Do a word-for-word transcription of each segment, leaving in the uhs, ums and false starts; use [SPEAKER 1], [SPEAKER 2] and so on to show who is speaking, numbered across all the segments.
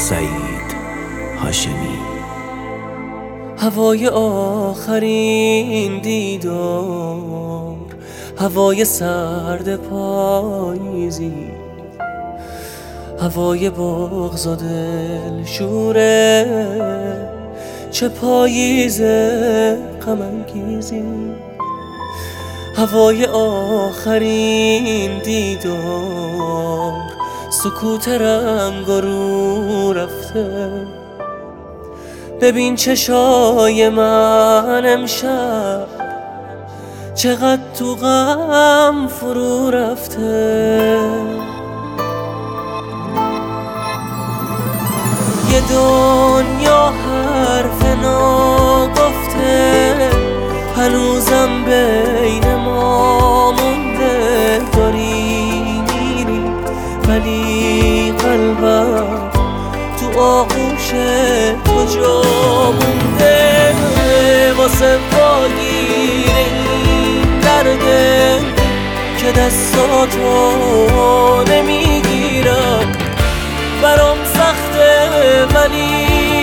[SPEAKER 1] سعید هاشمی.
[SPEAKER 2] هوای آخرین دیدار، هوای سرد پاییزی، هوای بغض و دلشوره، چه پاییز غم انگیزی. هوای آخرین دیدار، سکوت رنگ رو رفته. ببین چشای من امشب چقدر تو غم فرو رفته. یه دنیا حرف ناگفته هنوزم بین ما مونده. داری میری ولی قلبم تو آغوش تو جا مونده. واسه پاگیر این درده که دستاتو نمیگیرم. برام سخته ولی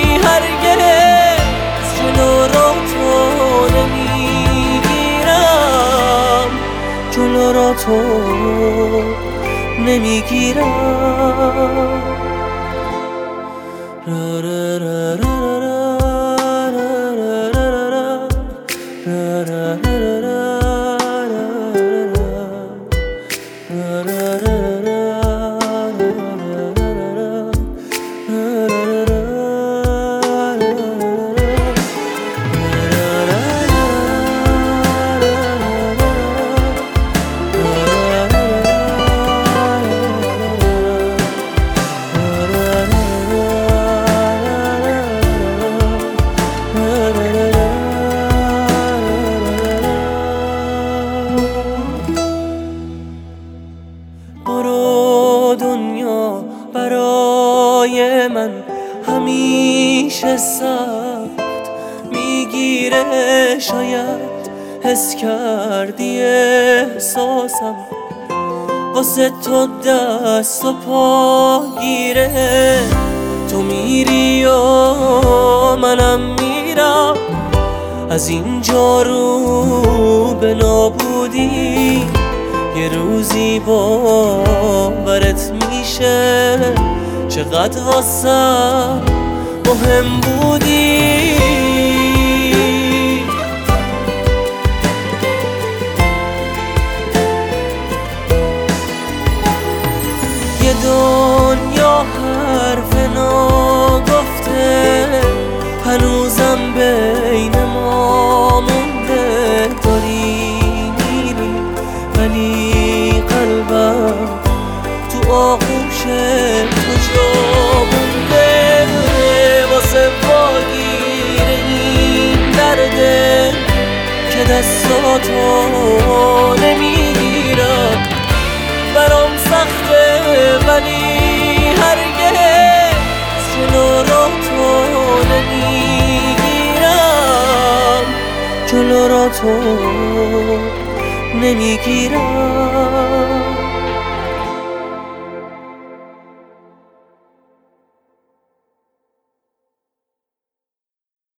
[SPEAKER 2] هرگز جلو را تو نمیگیرم. جلو را تو نمیگیرم. را را را را دنیا برای من همیشه سخت میگیره. شاید حس کردی احساسم واسه تو دست و پا گیره. تو میری و منم میرم از اینجا رو به نابودی. یه روزی باورت میشه چقدر واسم مهم بودی. یه دنیا حرف ناگفته هنوزم بین ما مونده. داری میری ولی قلبم تو آغوش تو جا مونده. واسه باگیر این درده که دستاتو نمیگیرم. برام سخته ولی هرگز جلو را تو نمیگیرم. جلو را تو نمیگیرم.